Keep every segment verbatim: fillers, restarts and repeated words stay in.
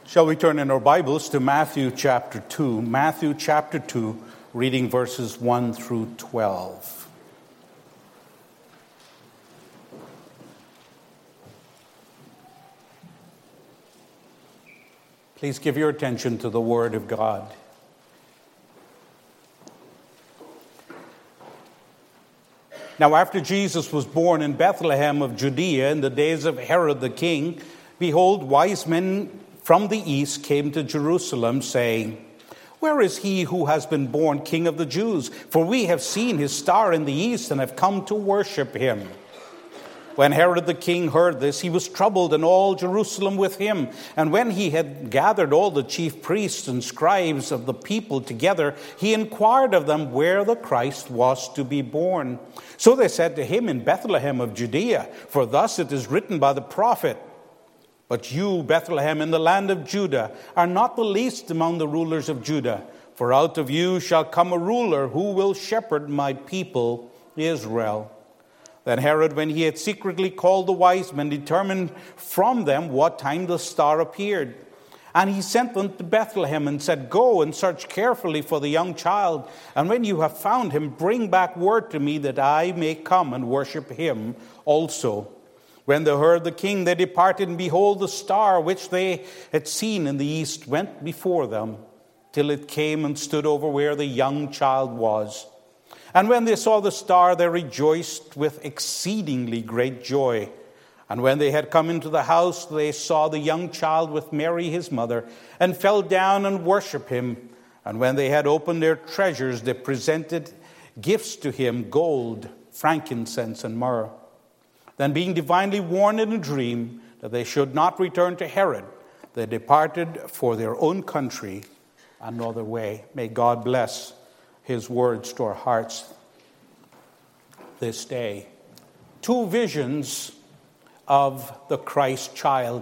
Shall we turn in our Bibles to Matthew chapter two? Matthew chapter two, reading verses one through twelve. Please give your attention to the Word of God. Now, after Jesus was born in Bethlehem of Judea in the days of Herod the king, behold, wise men from the east came to Jerusalem, saying, "Where is he who has been born King of the Jews? For we have seen his star in the east and have come to worship him." When Herod the king heard this, he was troubled, and all Jerusalem with him. And when he had gathered all the chief priests and scribes of the people together, he inquired of them where the Christ was to be born. So they said to him, "In Bethlehem of Judea, for thus it is written by the prophet, 'But you, Bethlehem, in the land of Judah, are not the least among the rulers of Judah. For out of you shall come a ruler who will shepherd my people Israel.' Then Herod, when he had secretly called the wise men, determined from them what time the star appeared. And he sent them to Bethlehem and said, 'Go and search carefully for the young child. And when you have found him, bring back word to me that I may come and worship him also.' When they heard the king, they departed, and behold, the star which they had seen in the east went before them, till it came and stood over where the young child was. And when they saw the star, they rejoiced with exceedingly great joy. And when they had come into the house, they saw the young child with Mary his mother, and fell down and worshipped him. And when they had opened their treasures, they presented gifts to him, gold, frankincense, and myrrh. Then, being divinely warned in a dream that they should not return to Herod, they departed for their own country another way." May God bless his words to our hearts this day. Two visions of the Christ child.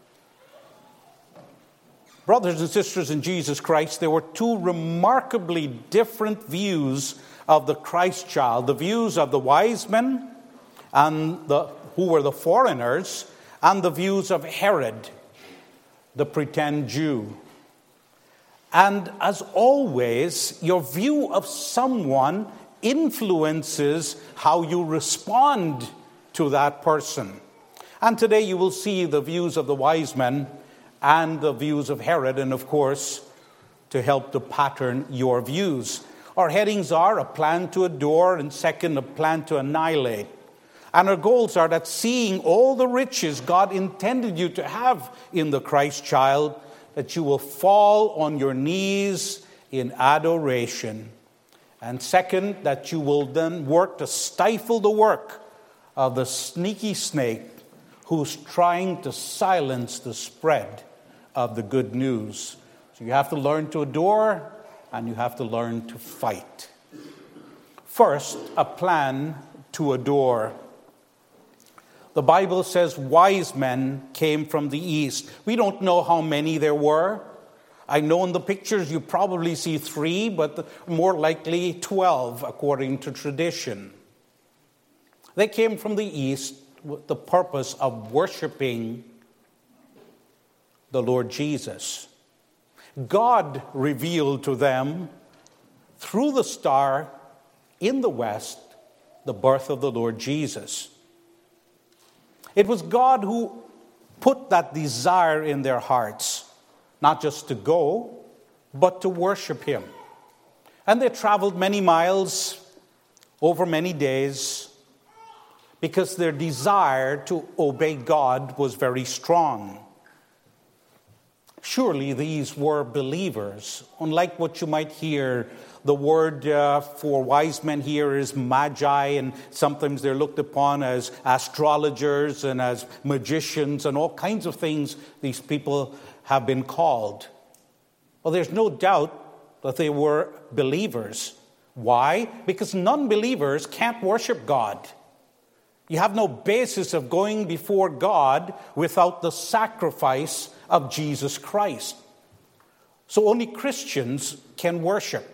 Brothers and sisters in Jesus Christ, there were two remarkably different views of the Christ child. The views of the wise men, and the, who were the foreigners, and the views of Herod, the pretend Jew. And as always, your view of someone influences how you respond to that person. And today you will see the views of the wise men and the views of Herod, and of course, to help to pattern your views. Our headings are: a plan to adore, and second, a plan to annihilate. And our goals are that seeing all the riches God intended you to have in the Christ child, that you will fall on your knees in adoration. And second, that you will then work to stifle the work of the sneaky snake who's trying to silence the spread of the good news. So you have to learn to adore, and you have to learn to fight. First, a plan to adore. The Bible says wise men came from the east. We don't know how many there were. I know in the pictures you probably see three, but more likely twelve, according to tradition. They came from the east with the purpose of worshiping the Lord Jesus. God revealed to them through the star in the west the birth of the Lord Jesus. It was God who put that desire in their hearts, not just to go, but to worship him. And they traveled many miles over many days because their desire to obey God was very strong. Surely these were believers, unlike what you might hear. The word uh, for wise men here is magi, and sometimes they're looked upon as astrologers and as magicians and all kinds of things these people have been called. Well, there's no doubt that they were believers. Why? Because non-believers can't worship God. You have no basis of going before God without the sacrifice of Jesus Christ. So only Christians can worship.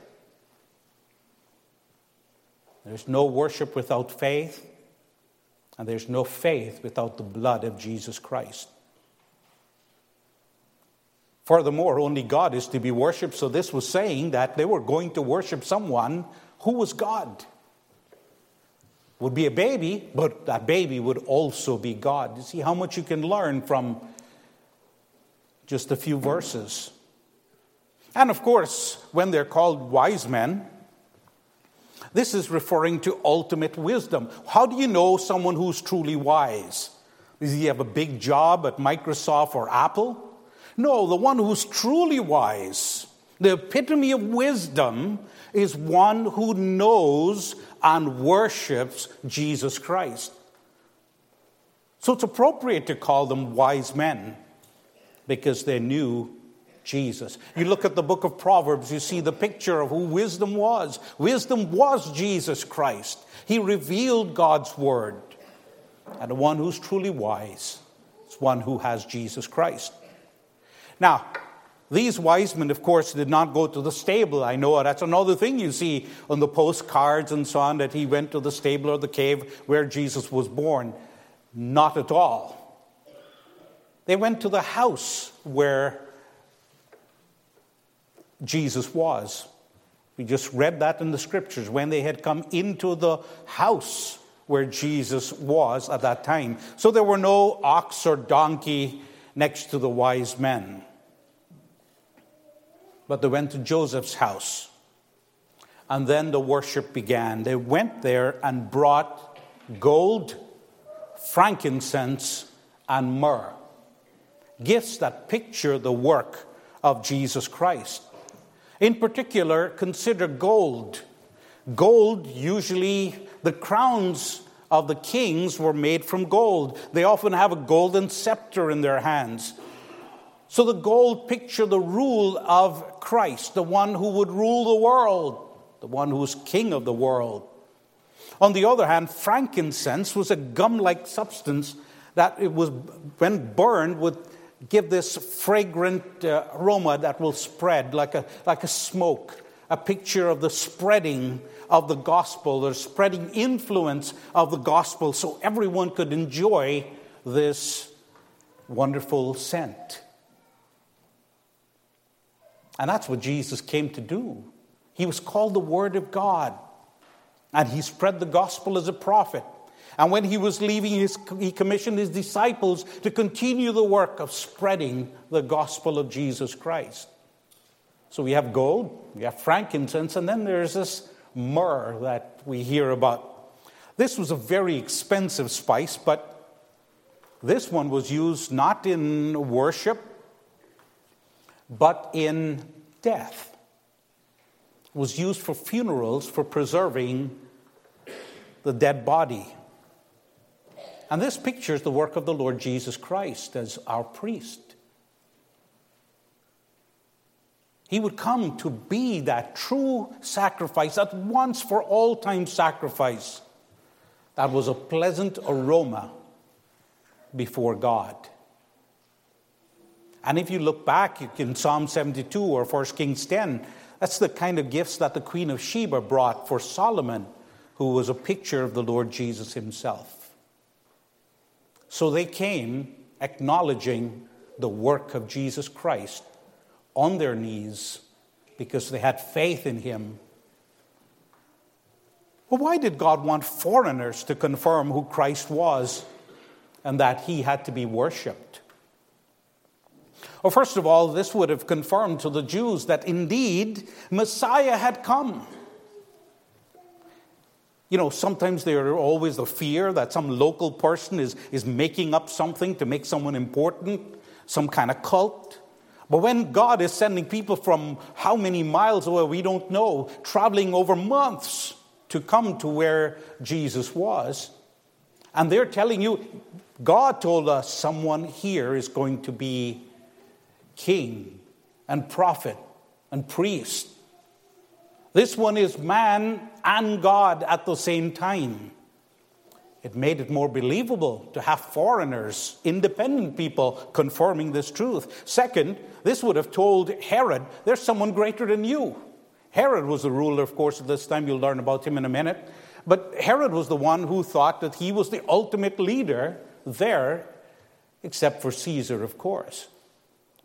There's no worship without faith, and there's no faith without the blood of Jesus Christ. Furthermore, only God is to be worshipped. So this was saying that they were going to worship someone who was God. Would be a baby, but that baby would also be God. You see how much you can learn from just a few verses. And of course, when they're called wise men, this is referring to ultimate wisdom. How do you know someone who's truly wise? Does he have a big job at Microsoft or Apple? No, the one who's truly wise, the epitome of wisdom, is one who knows and worships Jesus Christ. So it's appropriate to call them wise men because they knew Jesus. You look at the book of Proverbs, you see the picture of who wisdom was. Wisdom was Jesus Christ. He revealed God's word. And the one who's truly wise is one who has Jesus Christ. Now, these wise men, of course, did not go to the stable. I know that's another thing you see on the postcards and so on, that he went to the stable or the cave where Jesus was born. Not at all. They went to the house where Jesus was. We just read that in the scriptures, when they had come into the house where Jesus was at that time. So there were no ox or donkey next to the wise men. But they went to Joseph's house. And then the worship began. They went there and brought gold, frankincense, and myrrh. Gifts that picture the work of Jesus Christ. In particular, consider gold. Gold, usually the crowns of the kings were made from gold. They often have a golden scepter in their hands. So the gold pictured the rule of Christ, the one who would rule the world, the one who was king of the world. On the other hand, frankincense was a gum-like substance that it was, when burned, would give this fragrant uh, aroma that will spread like a, like a smoke, a picture of the spreading of the gospel, the spreading influence of the gospel, so everyone could enjoy this wonderful scent. And that's what Jesus came to do. He was called the Word of God, and he spread the gospel as a prophet. And when he was leaving, his, he commissioned his disciples to continue the work of spreading the gospel of Jesus Christ. So we have gold, we have frankincense, and then there's this myrrh that we hear about. This was a very expensive spice, but this one was used not in worship, but in death. It was used for funerals, for preserving the dead body. And this pictures the work of the Lord Jesus Christ as our priest. He would come to be that true sacrifice, that once for all time sacrifice, that was a pleasant aroma before God. And if you look back in Psalm seventy-two or First Kings ten, that's the kind of gifts that the Queen of Sheba brought for Solomon, who was a picture of the Lord Jesus himself. So they came acknowledging the work of Jesus Christ on their knees because they had faith in him. Well, why did God want foreigners to confirm who Christ was and that he had to be worshipped? Well, first of all, this would have confirmed to the Jews that indeed Messiah had come. You know, sometimes there are always the fear that some local person is, is making up something to make someone important, some kind of cult. But when God is sending people from how many miles away, we don't know, traveling over months to come to where Jesus was, and they're telling you, God told us someone here is going to be king and prophet and priest. This one is man and God at the same time. It made it more believable to have foreigners, independent people, confirming this truth. Second, this would have told Herod, there's someone greater than you. Herod was the ruler, of course, at this time. You'll learn about him in a minute. But Herod was the one who thought that he was the ultimate leader there, except for Caesar, of course.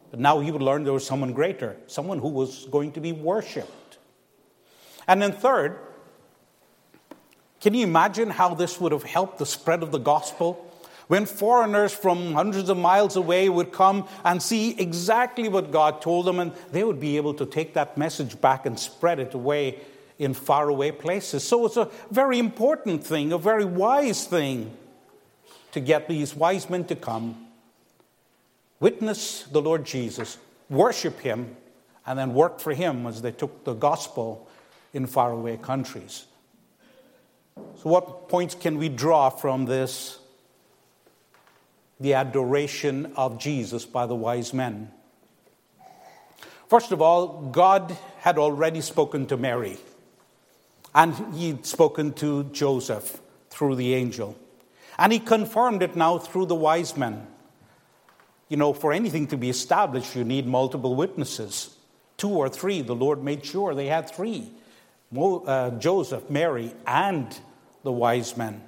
But now he would learn there was someone greater, someone who was going to be worshipped. And then third, can you imagine how this would have helped the spread of the gospel? When foreigners from hundreds of miles away would come and see exactly what God told them, and they would be able to take that message back and spread it away in faraway places. So it's a very important thing, a very wise thing to get these wise men to come, witness the Lord Jesus, worship him, and then work for him as they took the gospel in faraway countries. So what points can we draw from this? The adoration of Jesus by the wise men. First of all, God had already spoken to Mary, and he'd spoken to Joseph through the angel. And he confirmed it now through the wise men. You know, for anything to be established, you need multiple witnesses. Two or three. The Lord made sure they had three. Mo, uh, Joseph, Mary, and the wise men.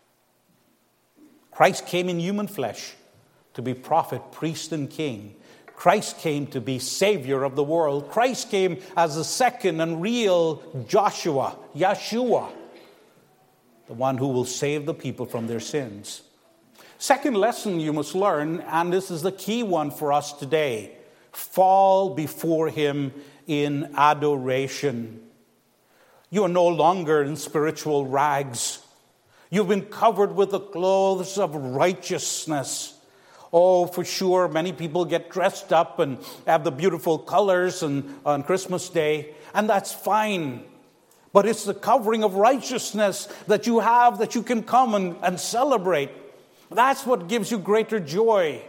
Christ came in human flesh to be prophet, priest, and king. Christ came to be Savior of the world. Christ came as the second and real Joshua, Yeshua, the one who will save the people from their sins. Second lesson you must learn, and this is the key one for us today: fall before him in adoration. You are no longer in spiritual rags. You've been covered with the clothes of righteousness. Oh, for sure, many people get dressed up and have the beautiful colors and, on Christmas Day, and that's fine. But it's the covering of righteousness that you have that you can come and, and celebrate. That's what gives you greater joy.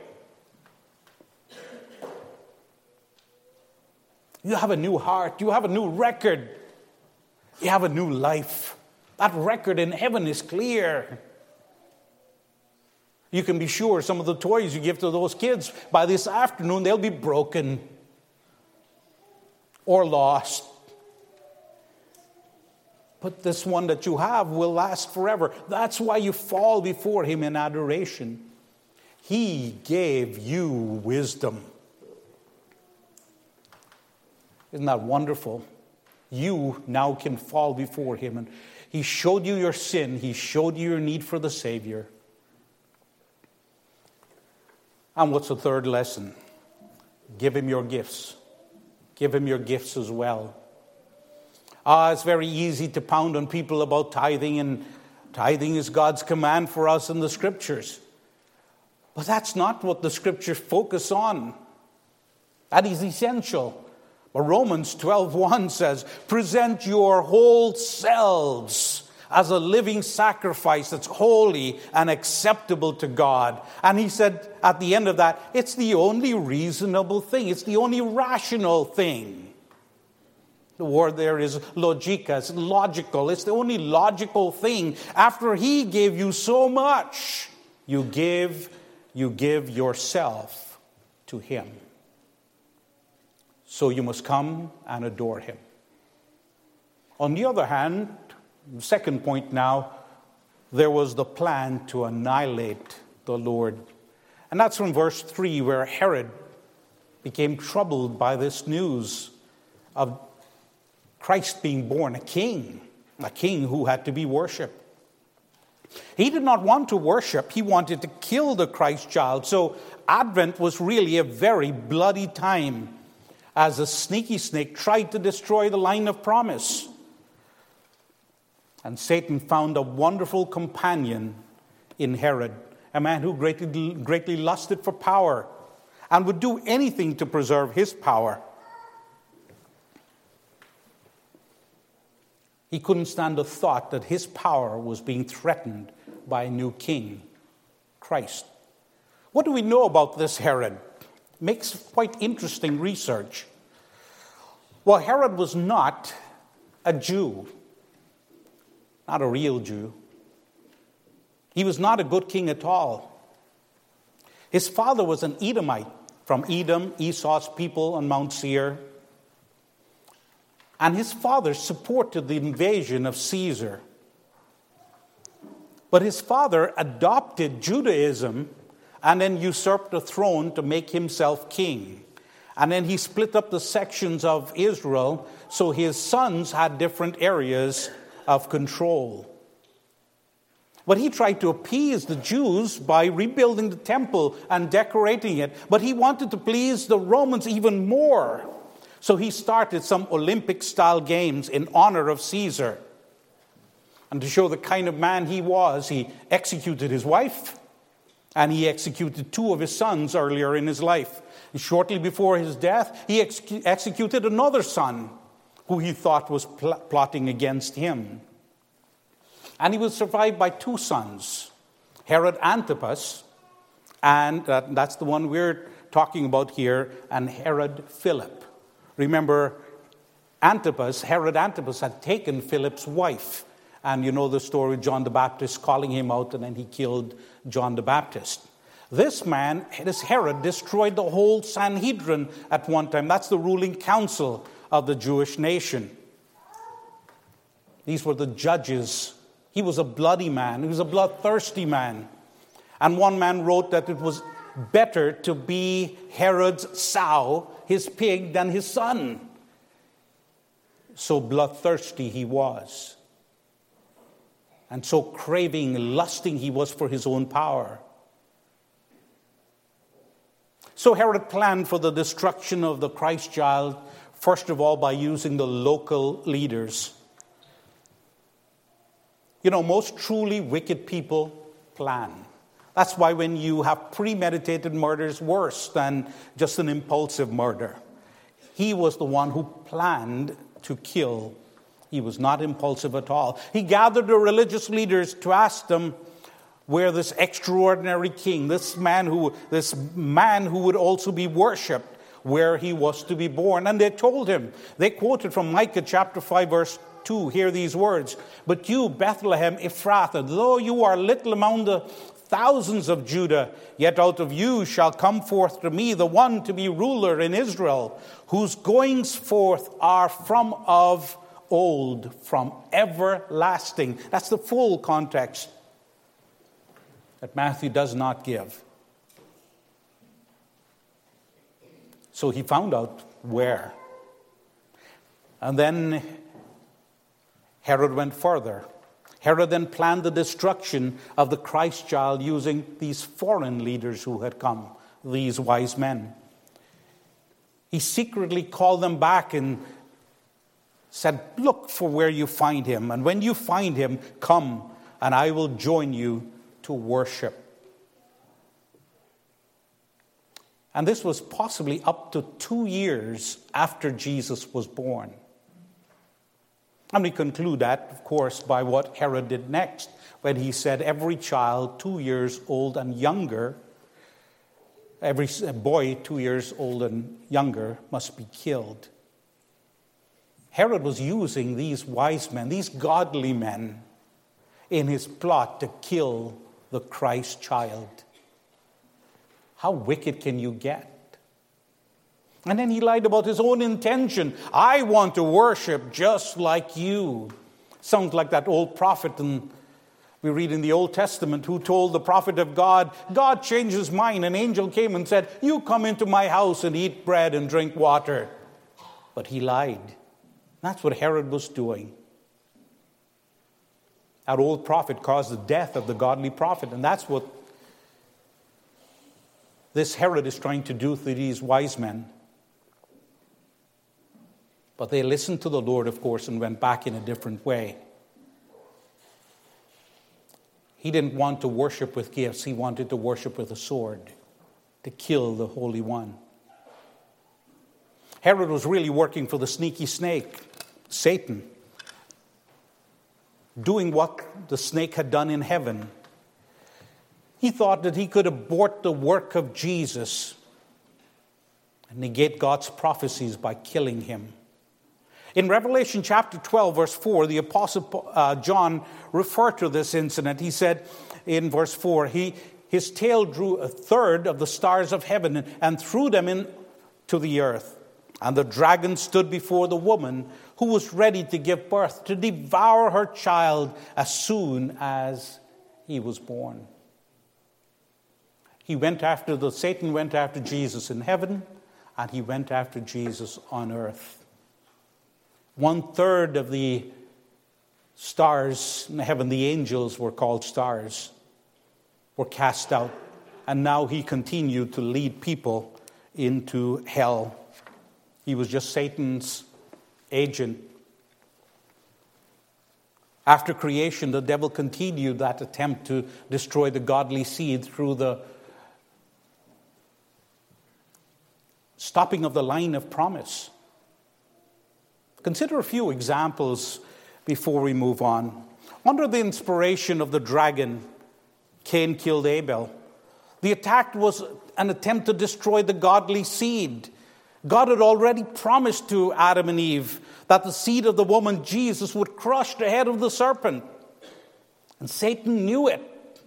You have a new heart. You have a new record. You have a new life. That record in heaven is clear. You can be sure some of the toys you give to those kids, by this afternoon, they'll be broken or lost. But this one that you have will last forever. That's why you fall before him in adoration. He gave you wisdom. Isn't that wonderful? You now can fall before him. And he showed you your sin. He showed you your need for the Savior. And what's the third lesson? Give him your gifts. Give him your gifts as well. Ah, it's very easy to pound on people about tithing, and tithing is God's command for us in the Scriptures. But that's not what the Scriptures focus on. That is essential. But Romans twelve one says, present your whole selves as a living sacrifice that's holy and acceptable to God. And he said at the end of that, it's the only reasonable thing. It's the only rational thing. The word there is logika. It's logical. It's the only logical thing. After he gave you so much, you give, you give yourself to him. So you must come and adore him. On the other hand, the second point now, there was the plan to annihilate the Lord. And that's from verse three, where Herod became troubled by this news of Christ being born, a king, a king who had to be worshipped. He did not want to worship. He wanted to kill the Christ child. So Advent was really a very bloody time as a sneaky snake tried to destroy the line of promise. And Satan found a wonderful companion in Herod, a man who greatly, greatly lusted for power and would do anything to preserve his power. He couldn't stand the thought that his power was being threatened by a new king, Christ. What do we know about this Herod? Makes quite interesting research. Well, Herod was not a Jew. Not a real Jew. He was not a good king at all. His father was an Edomite from Edom, Esau's people on Mount Seir. And his father supported the invasion of Caesar. But his father adopted Judaism and then usurped the throne to make himself king. And then he split up the sections of Israel, so his sons had different areas of control. But he tried to appease the Jews by rebuilding the temple and decorating it. But he wanted to please the Romans even more. So he started some Olympic-style games in honor of Caesar. And to show the kind of man he was, he executed his wife, and he executed two of his sons earlier in his life. And shortly before his death, he ex- executed another son who he thought was pl- plotting against him. And he was survived by two sons, Herod Antipas, and uh, that's the one we're talking about here, and Herod Philip. Remember, Antipas, Herod Antipas had taken Philip's wife. And you know the story, John the Baptist calling him out, and then he killed John the Baptist. This man, this Herod, destroyed the whole Sanhedrin at one time. That's the ruling council of the Jewish nation. These were the judges. He was a bloody man. He was a bloodthirsty man. And one man wrote that it was better to be Herod's sow, his pig, than his son. So bloodthirsty he was. And so craving, lusting he was for his own power. So Herod planned for the destruction of the Christ child, first of all by using the local leaders. You know, most truly wicked people plan. That's why when you have premeditated murder, it's worse than just an impulsive murder. He was the one who planned to kill. He was not impulsive at all. He gathered the religious leaders to ask them where this extraordinary king, this man who, this man who would also be worshipped, where he was to be born. And they told him, they quoted from Micah chapter five, verse two, hear these words, "But you, Bethlehem Ephrathah, though you are little among the thousands of Judah, yet out of you shall come forth to me the one to be ruler in Israel, whose goings forth are from of old, from everlasting." That's the full context that Matthew does not give. So he found out where. And then Herod went further. Herod then planned the destruction of the Christ child using these foreign leaders who had come, these wise men. He secretly called them back and said, "Look for where you find him, and when you find him, come, and I will join you to worship." And this was possibly up to two years after Jesus was born. And we conclude that, of course, by what Herod did next, when he said every child two years old and younger, every boy two years old and younger must be killed. Herod was using these wise men, these godly men, in his plot to kill the Christ child. How wicked can you get? And then he lied about his own intention. "I want to worship just like you." Sounds like that old prophet, and we read in the Old Testament, who told the prophet of God, "God changed his mind. An angel came and said, 'You come into my house and eat bread and drink water.'" But he lied. That's what Herod was doing. That old prophet caused the death of the godly prophet, and that's what this Herod is trying to do to these wise men. But they listened to the Lord, of course, and went back in a different way. He didn't want to worship with gifts. He wanted to worship with a sword, to kill the Holy One. Herod was really working for the sneaky snake, Satan, doing what the snake had done in heaven. He thought that he could abort the work of Jesus and negate God's prophecies by killing him. In Revelation chapter twelve, verse four, the Apostle uh, John referred to this incident. He said in verse four, he, his tail drew a third of the stars of heaven and, and threw them into the earth. And the dragon stood before the woman who was ready to give birth, to devour her child as soon as he was born. He went after the Satan went after Jesus in heaven, and he went after Jesus on earth. One third of the stars in heaven, the angels were called stars, were cast out. And now he continued to lead people into hell. He was just Satan's agent. After creation, the devil continued that attempt to destroy the godly seed through the stopping of the line of promise. Consider a few examples before we move on. Under the inspiration of the dragon, Cain killed Abel. The attack was an attempt to destroy the godly seed. God had already promised to Adam and Eve that the seed of the woman, Jesus, would crush the head of the serpent. And Satan knew it.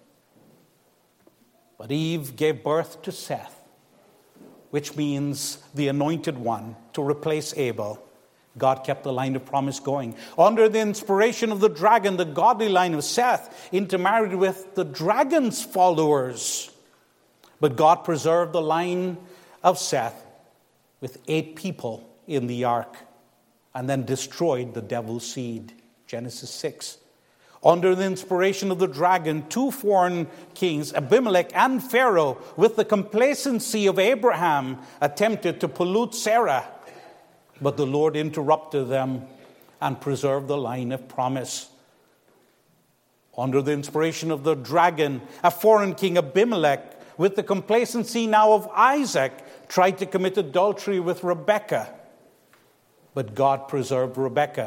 But Eve gave birth to Seth, which means the anointed one, to replace Abel. God kept the line of promise going. Under the inspiration of the dragon, the godly line of Seth intermarried with the dragon's followers. But God preserved the line of Seth with eight people in the ark and then destroyed the devil's seed. Genesis six. Under the inspiration of the dragon, two foreign kings, Abimelech and Pharaoh, with the complacency of Abraham, attempted to pollute Sarah. But the Lord interrupted them and preserved the line of promise. Under the inspiration of the dragon, a foreign king, Abimelech, with the complacency now of Isaac, tried to commit adultery with Rebekah. But God preserved Rebekah.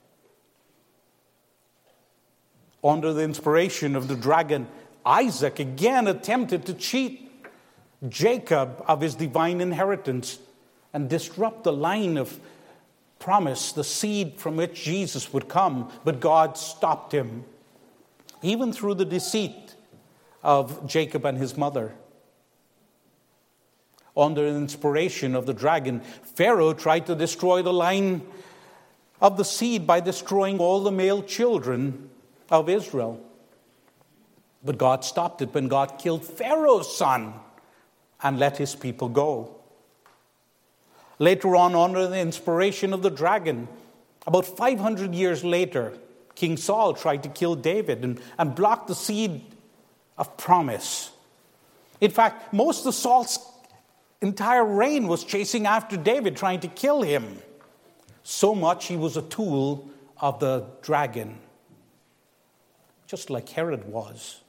Under the inspiration of the dragon, Isaac again attempted to cheat Jacob of his divine inheritance and disrupt the line of promise, the seed from which Jesus would come. But God stopped him, even through the deceit of Jacob and his mother. Under the inspiration of the dragon, Pharaoh tried to destroy the line of the seed by destroying all the male children of Israel. But God stopped it when God killed Pharaoh's son and let his people go. Later on, under the inspiration of the dragon, about five hundred years later, King Saul tried to kill David and, and block the seed of promise. In fact, most of Saul's entire reign was chasing after David, trying to kill him. So much he was a tool of the dragon, just like Herod was.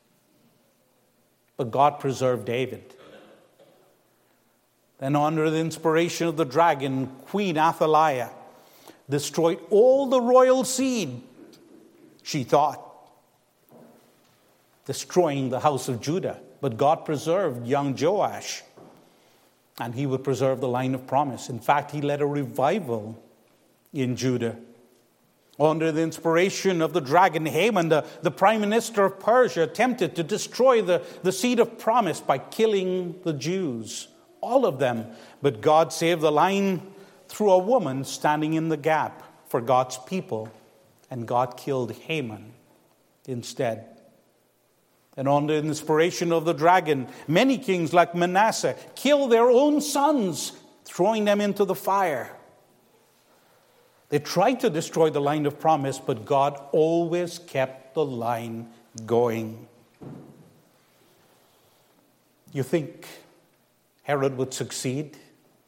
But God preserved David. Then under the inspiration of the dragon, Queen Athaliah destroyed all the royal seed, she thought, destroying the house of Judah. But God preserved young Joash, and he would preserve the line of promise. In fact, he led a revival in Judah. Under the inspiration of the dragon, Haman, the, the prime minister of Persia, attempted to destroy the, the seed of promise by killing the Jews, all of them. But God saved the line through a woman standing in the gap for God's people, and God killed Haman instead. And under the inspiration of the dragon, many kings like Manasseh killed their own sons, throwing them into the fire. They tried to destroy the line of promise, but God always kept the line going. You think Herod would succeed?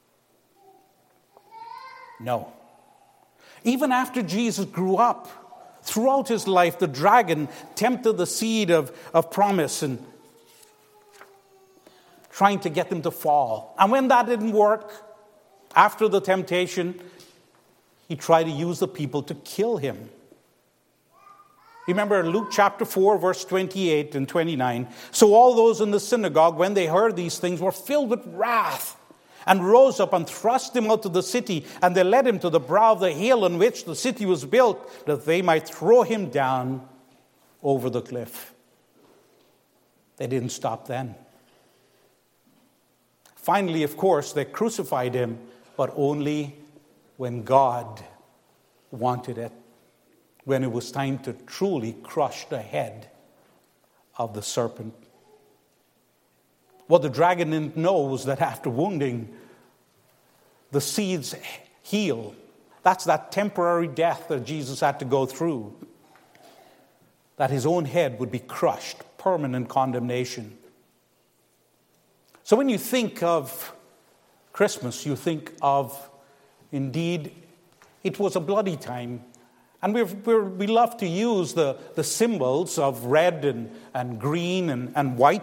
No. Even after Jesus grew up, throughout his life, the dragon tempted the seed of, of promise and trying to get them to fall. And when that didn't work, after the temptation, he tried to use the people to kill him. Remember Luke chapter four, verse twenty-eight and twenty-nine. So all those in the synagogue, when they heard these things, were filled with wrath and rose up and thrust him out of the city. And they led him to the brow of the hill on which the city was built, that they might throw him down over the cliff. They didn't stop then. Finally, of course, they crucified him, but only when God wanted it, when it was time to truly crush the head of the serpent. What the dragon didn't know was that after wounding the seeds heal. That's that temporary death that Jesus had to go through. That his own head would be crushed, permanent condemnation. So when you think of Christmas, you think of, indeed, it was a bloody time. And we're, we're, we love to use the, the symbols of red and, and green and, and white.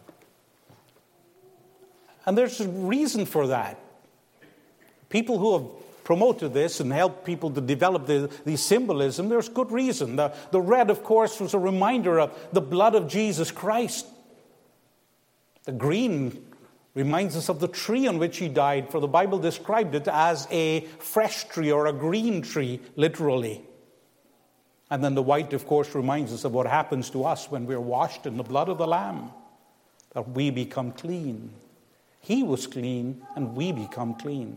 And there's a reason for that. People who have promoted this and helped people to develop the, the symbolism, there's good reason. The, the red, of course, was a reminder of the blood of Jesus Christ. The green reminds us of the tree on which he died, for the Bible described it as a fresh tree or a green tree, literally. And then the white, of course, reminds us of what happens to us when we're washed in the blood of the Lamb, that we become clean. He was clean, and we become clean.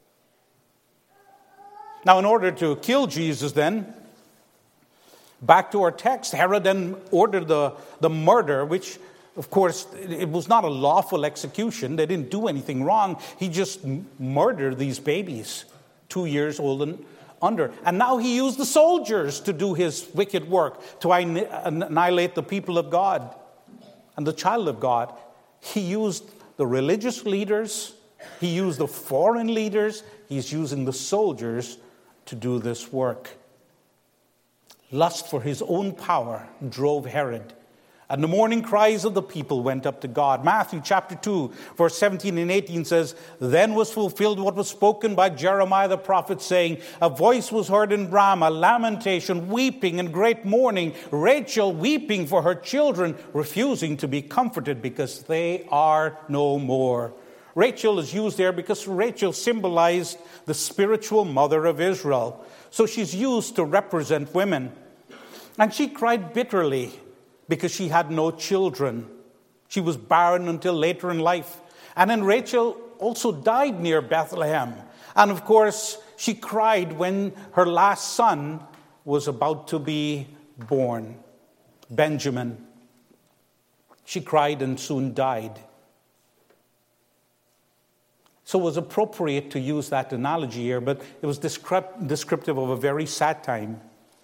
Now, in order to kill Jesus then, back to our text, Herod then ordered the, the murder, which, of course, it was not a lawful execution. They didn't do anything wrong. He just murdered these babies, two years old and under. And now he used the soldiers to do his wicked work, to annihilate the people of God and the child of God. He used the religious leaders. He used the foreign leaders. He's using the soldiers to do this work. Lust for his own power drove Herod. And the mourning cries of the people went up to God. Matthew chapter two, verse seventeen and eighteen says, Then was fulfilled what was spoken by Jeremiah the prophet, saying, A voice was heard in Ramah, lamentation, weeping, and great mourning, Rachel weeping for her children, refusing to be comforted because they are no more. Rachel is used there because Rachel symbolized the spiritual mother of Israel. So she's used to represent women. And she cried bitterly because she had no children. She was barren until later in life. And then Rachel also died near Bethlehem. And of course, she cried when her last son was about to be born, Benjamin. She cried and soon died. So it was appropriate to use that analogy here, but it was descriptive of a very sad time,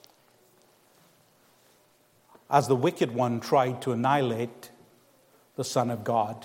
as the wicked one tried to annihilate the Son of God.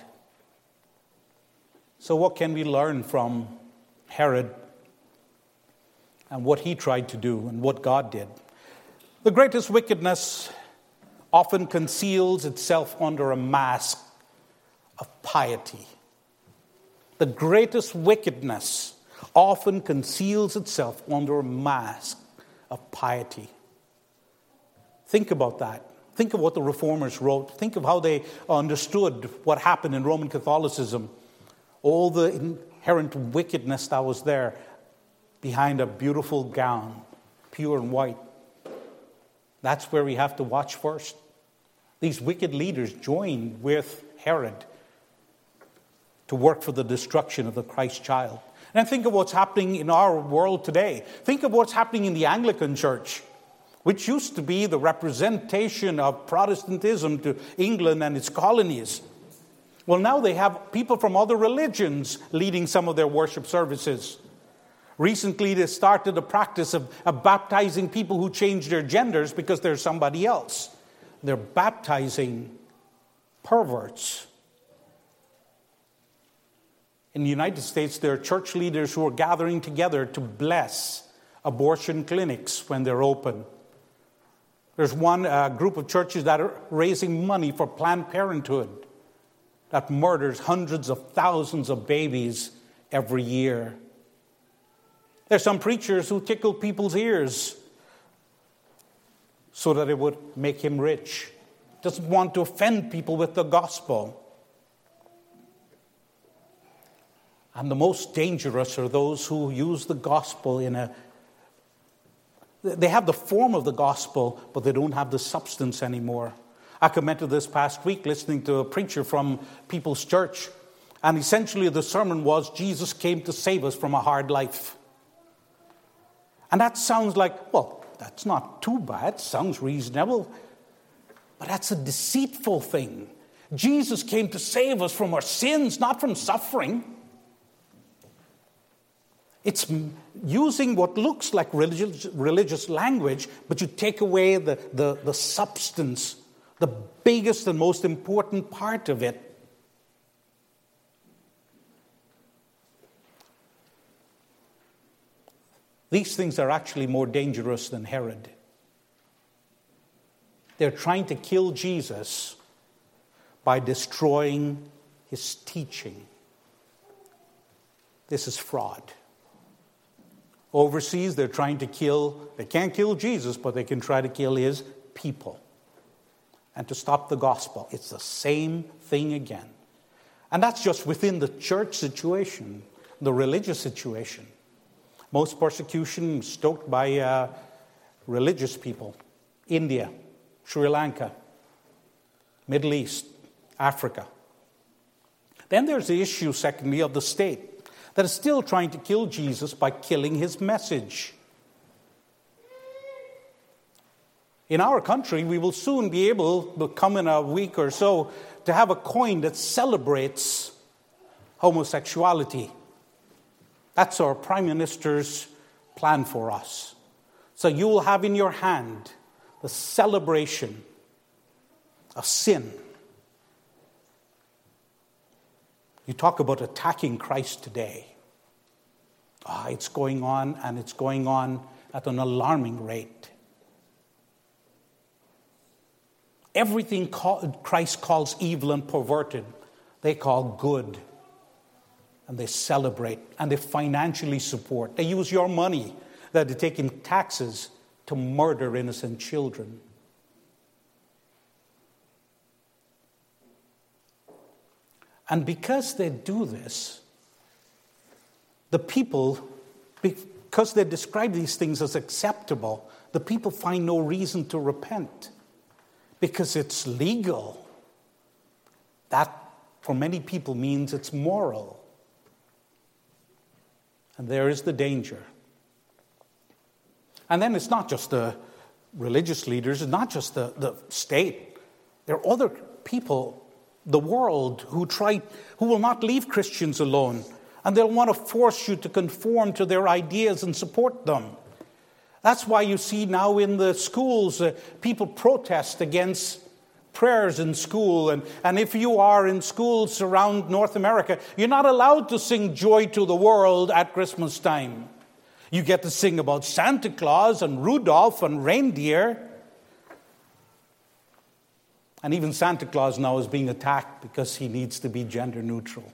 So what can we learn from Herod and what he tried to do and what God did? The greatest wickedness often conceals itself under a mask of piety. The greatest wickedness often conceals itself under a mask of piety. Think about that. Think of what the Reformers wrote. Think of how they understood what happened in Roman Catholicism. All the inherent wickedness that was there behind a beautiful gown, pure and white. That's where we have to watch first. These wicked leaders joined with Herod to work for the destruction of the Christ child. And think of what's happening in our world today. Think of what's happening in the Anglican Church, which used to be the representation of Protestantism to England and its colonies. Well, now they have people from other religions leading some of their worship services. Recently, they started a practice of, of baptizing people who change their genders because they're somebody else. They're baptizing perverts. In the United States, there are church leaders who are gathering together to bless abortion clinics when they're open. There's one uh, group of churches that are raising money for Planned Parenthood that murders hundreds of thousands of babies every year. There's some preachers who tickle people's ears so that it would make him rich. Doesn't want to offend people with the gospel. And the most dangerous are those who use the gospel in a... They have the form of the gospel, but they don't have the substance anymore. I commented this past week listening to a preacher from People's Church. And essentially the sermon was, Jesus came to save us from a hard life. And that sounds like, well, that's not too bad. Sounds reasonable. But that's a deceitful thing. Jesus came to save us from our sins, not from suffering. It's using what looks like religious, religious language, but you take away the, the, the substance, the biggest and most important part of it. These things are actually more dangerous than Herod. They're trying to kill Jesus by destroying his teaching. This is fraud. Overseas, they're trying to kill, they can't kill Jesus, but they can try to kill his people. And to stop the gospel. It's the same thing again. And that's just within the church situation, the religious situation. Most persecution stoked by uh, religious people. India, Sri Lanka, Middle East, Africa. Then there's the issue, secondly, of the state that is still trying to kill Jesus by killing his message. In our country, we will soon be able, will come in a week or so, to have a coin that celebrates homosexuality. That's our Prime Minister's plan for us. So you will have in your hand the celebration of sin. You talk about attacking Christ today. Ah, it's going on, and it's going on at an alarming rate. Everything Christ calls evil and perverted, they call good. And they celebrate, and they financially support. They use your money that they take in taxes to murder innocent children. And because they do this, the people, because they describe these things as acceptable, the people find no reason to repent because it's legal. That, for many people, means it's moral. And there is the danger. And then it's not just the religious leaders, it's not just the, the state. There are other people, the world, who try, who will not leave Christians alone. And they'll want to force you to conform to their ideas and support them. That's why you see now in the schools, uh, people protest against prayers in school. And, and if you are in schools around North America, you're not allowed to sing Joy to the World at Christmas time. You get to sing about Santa Claus and Rudolph and reindeer. And even Santa Claus now is being attacked because he needs to be gender neutral.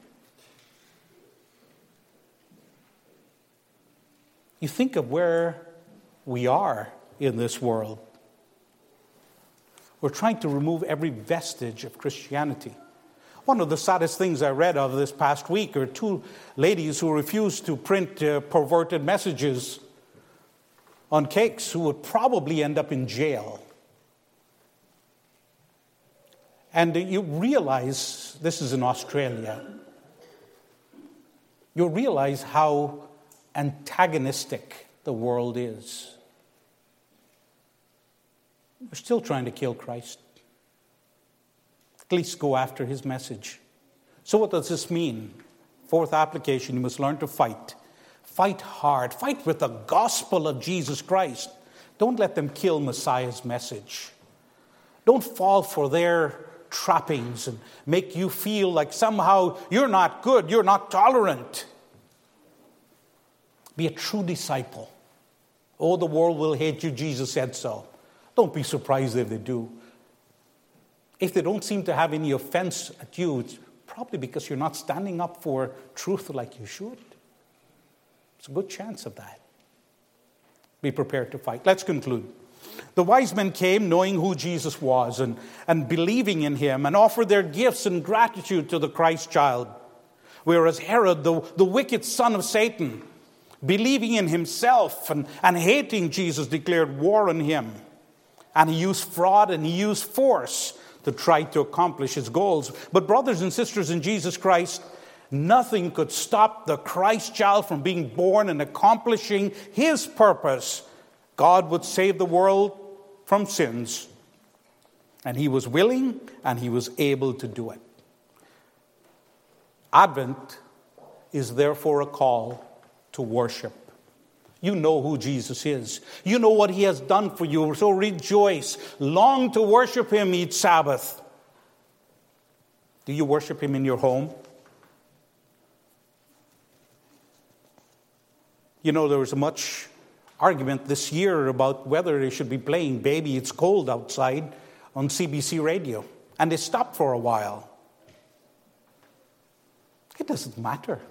You think of where we are in this world. We're trying to remove every vestige of Christianity. One of the saddest things I read of this past week are two ladies who refused to print uh, perverted messages on cakes who would probably end up in jail. And you realize, this is in Australia, you realize how antagonistic the world is. We're still trying to kill Christ. At least go after his message. So what does this mean? Fourth application, you must learn to fight. Fight hard. Fight with the gospel of Jesus Christ. Don't let them kill Messiah's message. Don't fall for their trappings and make you feel like somehow you're not good, you're not tolerant. Be a true disciple. Oh, the world will hate you, Jesus said so. Don't be surprised if they do. If they don't seem to have any offense at you, it's probably because you're not standing up for truth like you should. It's a good chance of that. Be prepared to fight. Let's conclude. The wise men came knowing who Jesus was and, and believing in him and offered their gifts and gratitude to the Christ child. Whereas Herod, the, the wicked son of Satan, believing in himself and, and hating Jesus, declared war on him. And he used fraud and he used force to try to accomplish his goals. But brothers and sisters in Jesus Christ, nothing could stop the Christ child from being born and accomplishing his purpose. God would save the world from sins. And he was willing and he was able to do it. Advent is therefore a call to worship. You know who Jesus is. You know what he has done for you. So rejoice. Long to worship him each Sabbath. Do you worship him in your home? You know, there was much argument this year about whether they should be playing Baby It's Cold Outside on C B C radio. And they stopped for a while. It doesn't matter.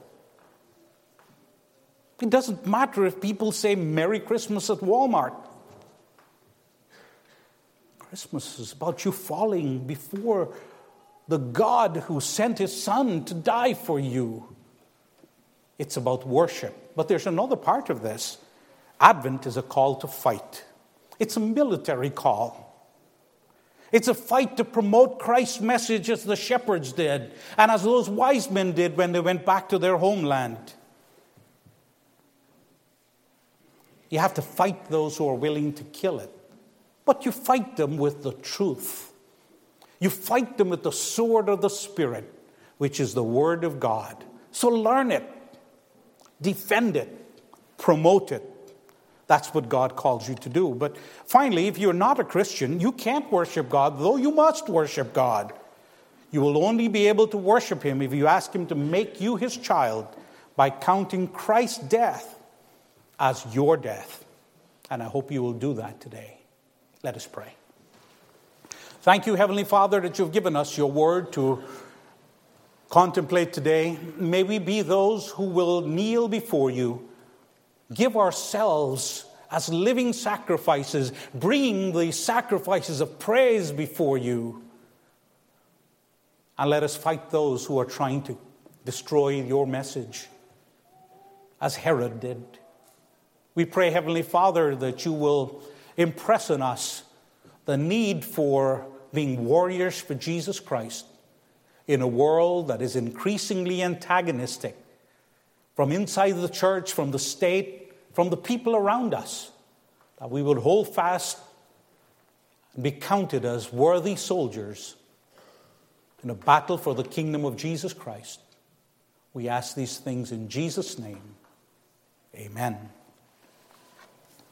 It doesn't matter if people say Merry Christmas at Walmart. Christmas is about you falling before the God who sent his Son to die for you. It's about worship. But there's another part of this. Advent is a call to fight. It's a military call. It's a fight to promote Christ's message as the shepherds did, and as those wise men did when they went back to their homeland. You have to fight those who are willing to kill it. But you fight them with the truth. You fight them with the sword of the Spirit, which is the Word of God. So learn it. Defend it. Promote it. That's what God calls you to do. But finally, if you're not a Christian, you can't worship God, though you must worship God. You will only be able to worship him if you ask him to make you his child by counting Christ's death as your death. And I hope you will do that today. Let us pray. Thank you, Heavenly Father, that you've given us your word to contemplate today. May we be those who will kneel before you, give ourselves as living sacrifices, bringing the sacrifices of praise before you. And let us fight those who are trying to destroy your message, as Herod did. We pray, Heavenly Father, that you will impress on us the need for being warriors for Jesus Christ in a world that is increasingly antagonistic from inside the church, from the state, from the people around us, that we would hold fast and be counted as worthy soldiers in a battle for the kingdom of Jesus Christ. We ask these things in Jesus' name. Amen.